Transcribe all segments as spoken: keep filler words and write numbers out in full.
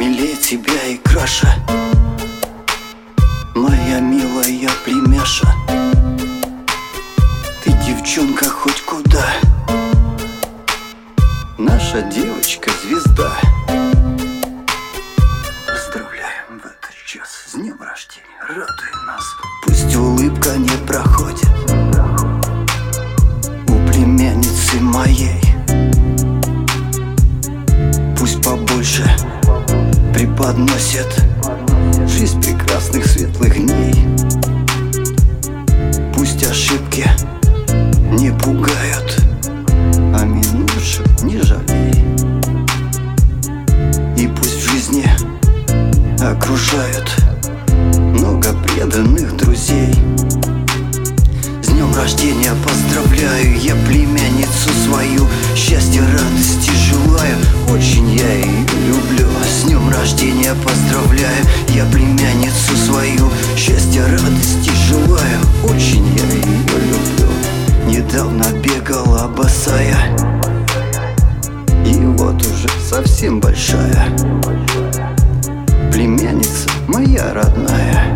милее тебя и краше, моя милая племяша. Ты девчонка хоть куда, наша девочка звезда. Поздравляем в этот час с днем рождения, радуй нас. Пусть улыбка не проходит у племянницы моей, пусть побольше преподносит жизнь прекрасных светлых дней. Пусть ошибки не пугают, а минувших не жалей. И пусть в жизни окружают много преданных друзей. С днем рождения поздравляю я племянницу свою, счастья, радости желаю, очень я ее люблю. С днем рождения поздравляю я племянницу свою, счастья, радости желаю, очень я ее люблю. Недавно бегала босая, и вот уже совсем большая. Племянница моя родная,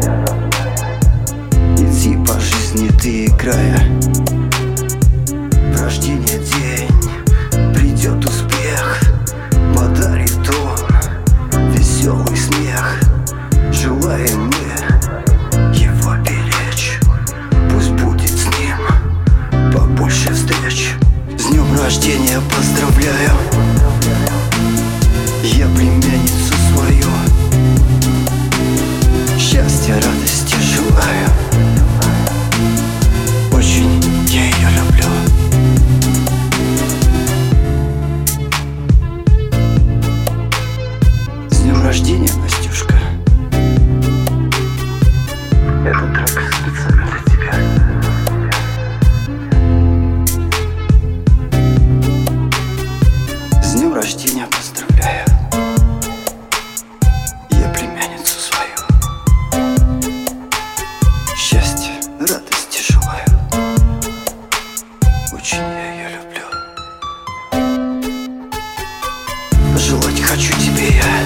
иди по жизни ты играя. В рождение день придет успех, подарит он веселый смех. Желаем мы его беречь, пусть будет с ним побольше встреч. С днем рождения поздравляю я племянницу свою, счастья, радости желаю, очень я ее люблю. С днем рождения, Настюшка. Этот трек специально для тебя. С днем рождения поздравляю я племянницу свою, счастья, радости желаю, очень я ее люблю. Пожелать хочу тебе я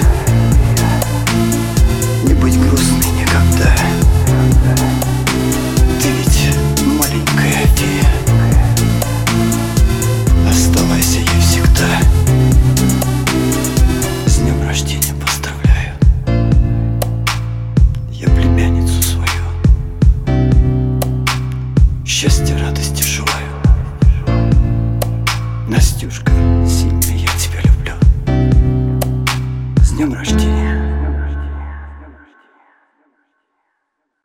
не быть грустной никогда. Ты ведь маленькая фея, оставайся ей всегда. С днем рождения поздравляю я племянницу свою, счастья, радости желаю. Настюшка, сильно я тебя люблю. С днем рождения.